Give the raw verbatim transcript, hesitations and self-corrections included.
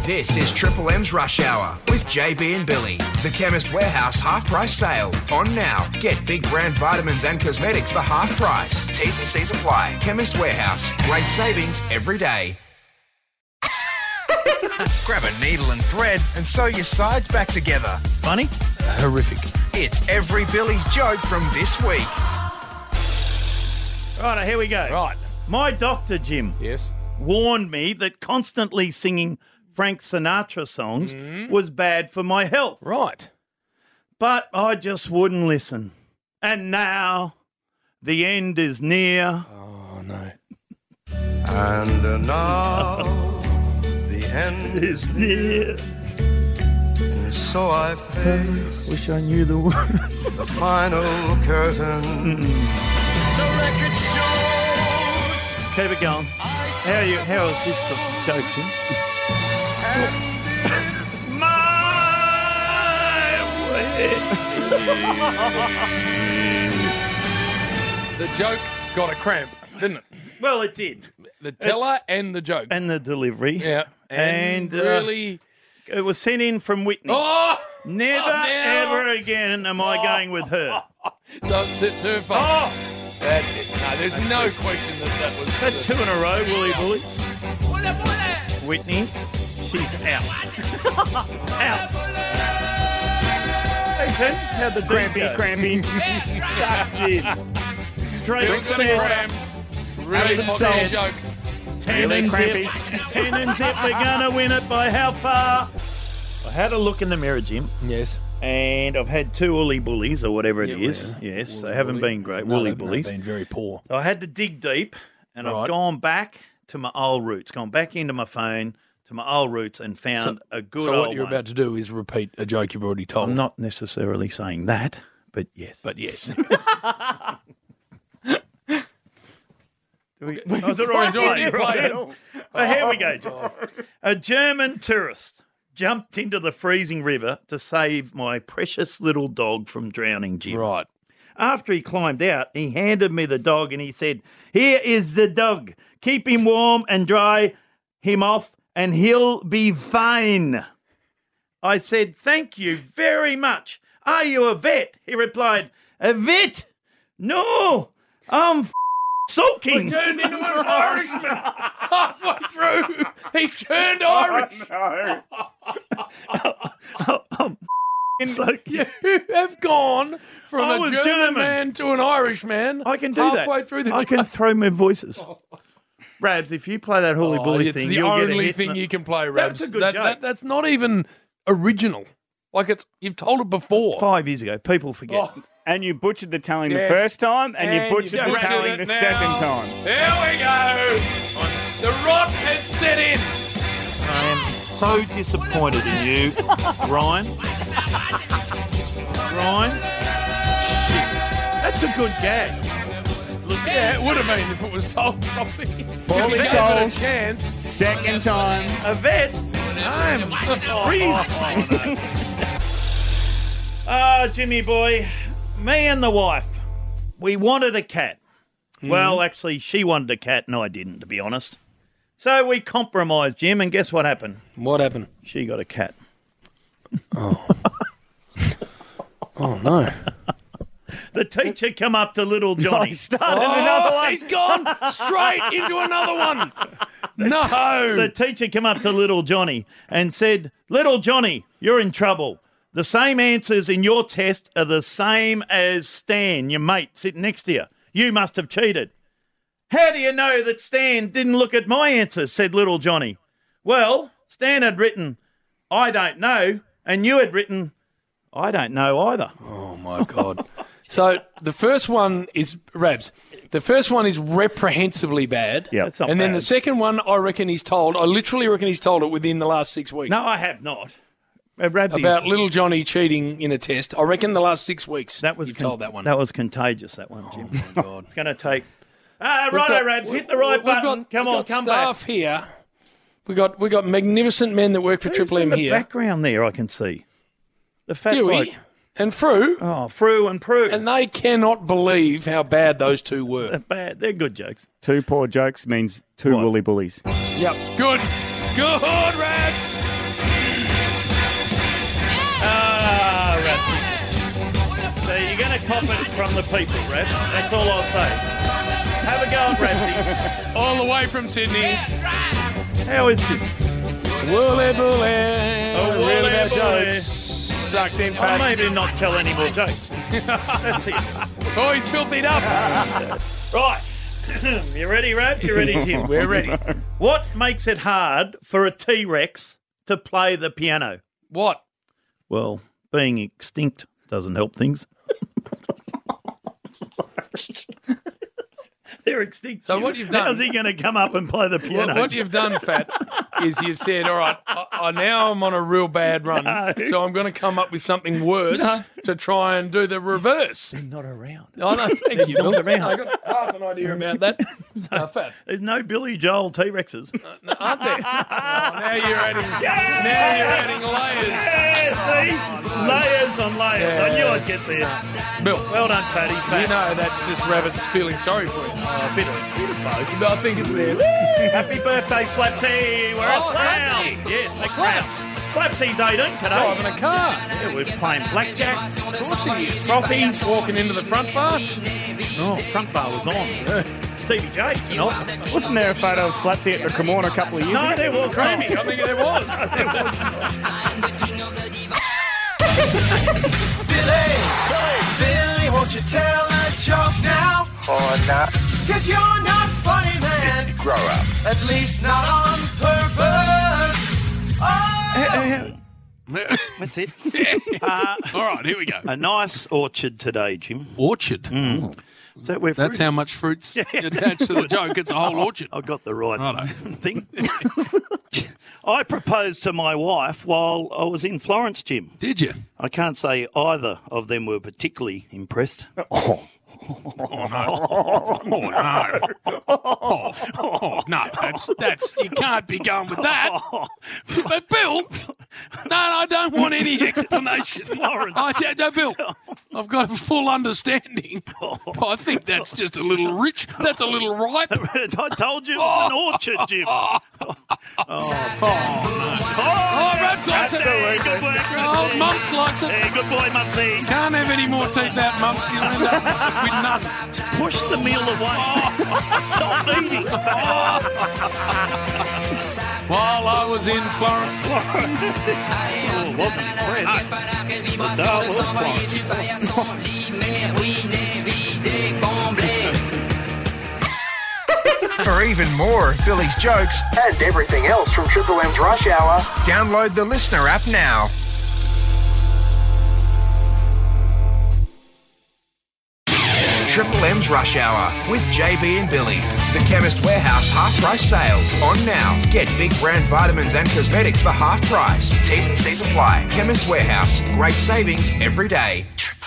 This is Triple M's Rush Hour with J B and Billy. The Chemist Warehouse half-price sale. On now. Get big brand vitamins and cosmetics for half price. T's and C's apply. Chemist Warehouse. Great savings every day. Grab a needle and thread and sew your sides back together. Funny? Uh, horrific. It's every Billy's joke from this week. Right, here we go. Right. My doctor, Jim, Yes. warned me that constantly singing Frank Sinatra songs Mm. was bad for my health. Right. But I just wouldn't listen. And now the end is near. Oh, no. And uh, now the end Is near. and so I face Wish I knew the words. the final curtain. The record shows Keep it going. How you? How is this joke, Jim? My way. The joke got a cramp, didn't it? Well, it did. The teller It's- and the joke. And the delivery. yeah. And, And, uh, really... It was sent in from Whitney. Oh! Never, Oh, now. ever again am I going with her. So it's, it's her fault. Oh, That's it. No, there's no question that that was... that's two in a row, Woolly Bully. Whitney, she's out. out. Hey, Ken, how'd the crampy, crampy. Sucked in. Straight Big set. cramp. Really Some positive salt. joke. Ten and zip. Ten and zip. We're gonna win it by how far? I had a look in the mirror, Jim, Yes. and I've had two woolly bullies or whatever it Yeah, is. well, Yes, woolly they haven't bully. been great. No, woolly they've- they've bullies. been very poor. I had to dig deep, and I've Right. gone back to my old roots, gone back into my phone to my old roots, and found a good so old what you're one. about to do is repeat a joke you've already told. I'm not necessarily saying that, but yes. But yes. Was it already already played? played. Well, here we go, John. A German tourist jumped into the freezing river to save my precious little dog from drowning, Jim. Right. After he climbed out, he handed me the dog and he said, "Here is the dog. Keep him warm and dry him off and he'll be fine." I said, "Thank you very much. Are you a vet?" He replied, "A vet? No, I'm f- sulking." Turned into an Irishman halfway through. He turned Irish. Sulking. You have gone from I a was German, German. man to an Irish man. I can do halfway that. through the I can joke. throw my voices. Rabs, if you play that Holy Oh, Bully it's thing, the you'll get a only hit thing in the- you can play, Rabs. That's a good that, joke. that- that's not even original. Like it's you've told it before. Five years ago, people forget. Oh. And you butchered the telling Yes. the first time, and, And you you butchered the butchered telling it the now. second time. There we go. The rot has set in. I am so disappointed in you, Ryan. Ryan, shit, that's a good gag. Look, Yeah, it would have been if it was told properly. Poorly If you gave told. it a chance. Second time. a vet. I'm freezing. Ah, Jimmy boy, me and the wife, we wanted a cat. Well, actually, she wanted a cat and I didn't, to be honest. So we compromised, Jim, and guess what happened? What happened? She got a cat. Oh no. The teacher come up to little Johnny. I started another Oh, one. he's gone straight into another one. No. The teacher come up to little Johnny and said, "Little Johnny, you're in trouble. The same answers in your test are the same as Stan, your mate, sitting next to you. You must have cheated." "How do you know that Stan didn't look at my answers?" said little Johnny. "Well, Stan had written, 'I don't know,' and you had written, 'I don't know either.'" Oh my God. So the first one is Rabs. The first one is reprehensibly bad. Yep. That's not And then bad. the second one, I reckon he's told. I literally reckon he's told it within the last six weeks. No, I have not. Uh, Rabsy's- About little Johnny cheating in a test. I reckon the last six weeks. that was you've con- told that one. That was contagious, that one, Jim. Oh my God. It's going to take... Ah, We've righto, got- Rabs, we- hit the right we've button. got- come we've on, got come back. staff here. We got we got magnificent men that work for Who's Triple in M the here. background there, I can see. The fat bloke. Huey and Fru, Oh, Fru and Prue. and they cannot believe how bad those two were. They're bad. They're good jokes. Two poor jokes means two What? woolly bullies. Yep. Good. Good, Rabs. no popping from the people, Rabs. That's all I'll say. Have a go at Rabsy. All the way from Sydney. How is it? Wooly bully. Oh, Real wooly about bully. jokes. Sucked in I'll fat. maybe not tell any more jokes. That's it. Oh, he's filthied up. Right. You ready, Rabs? You ready, Tim? We're ready. What makes it hard for a T-Rex to play the piano? What? Well, being extinct doesn't help things. They're extinct. So what you've done- How's he going to come up and play the piano? What, what you've done, Fat, is you've said, all right, I, I, now I'm on a real bad run, No. so I'm going to come up with something worse No. to try and do the reverse. Not around. Oh, no, thank you, Bill. Not around. I got half an idea about that. Uh, Fat, There's no Billy Joel T-Rexes. no, aren't there? Oh, now you're adding, now you're adding layers. Yeah, see? Layers on layers. I knew I'd get there. Bill, Well done, Fatty. you know that's just rabbits feeling sorry for you. A bit of, bit of both. I think it's there. Happy birthday, Slapsy. We're Oh, a slam. Slapsy. Yes, next Slaps. round. Slapsy's eighteen today. Driving a car. Yeah, we're playing blackjack. Of course he is. Frothy walking into the front bar. Oh, front bar was on. Stevie J tonight. Wasn't there a photo of Slapsy at the Cremorne a couple of years No, ago? there was Creamy. I think there was. Billy, Billy, won't you tell a joke now? Or not. Cause you're not funny, man. Grow up. At least not on purpose. Oh! That's it. All right, here we go. A nice orchard today, Jim. Orchard. Is that where That's fruit how is? much fruit's attached to the joke. It's a whole orchard. I got the right Righto. thing. I proposed to my wife while I was in Florence, Jim. Did you? I can't say either of them were particularly impressed. Oh, no. Oh, no. Oh, oh, no. That's, that's, you can't be going with that. But, Bill, no, I don't want any explanation. Florence. I don't know, Bill. I've got a full understanding. But I think that's just a little rich. That's a little ripe. I told you it was an orchard, Jim. Oh, Rabs likes it. Good work, Oh, Rabsy. Mumps likes it. Yeah, good boy, Mumsy. Can't have any more teeth out, Mumps. You'll end up with nothing. Push the meal away. Stop eating. While I was in Florence. Oh, wasn't impressed. But that was Florence. For even more of Billy's jokes and everything else from Triple M's Rush Hour, download the Listener app now. Triple M's Rush Hour with J B and Billy. The Chemist Warehouse half price sale on now. Get big brand vitamins and cosmetics for half price. T's and C's apply. Chemist Warehouse. Great savings every day.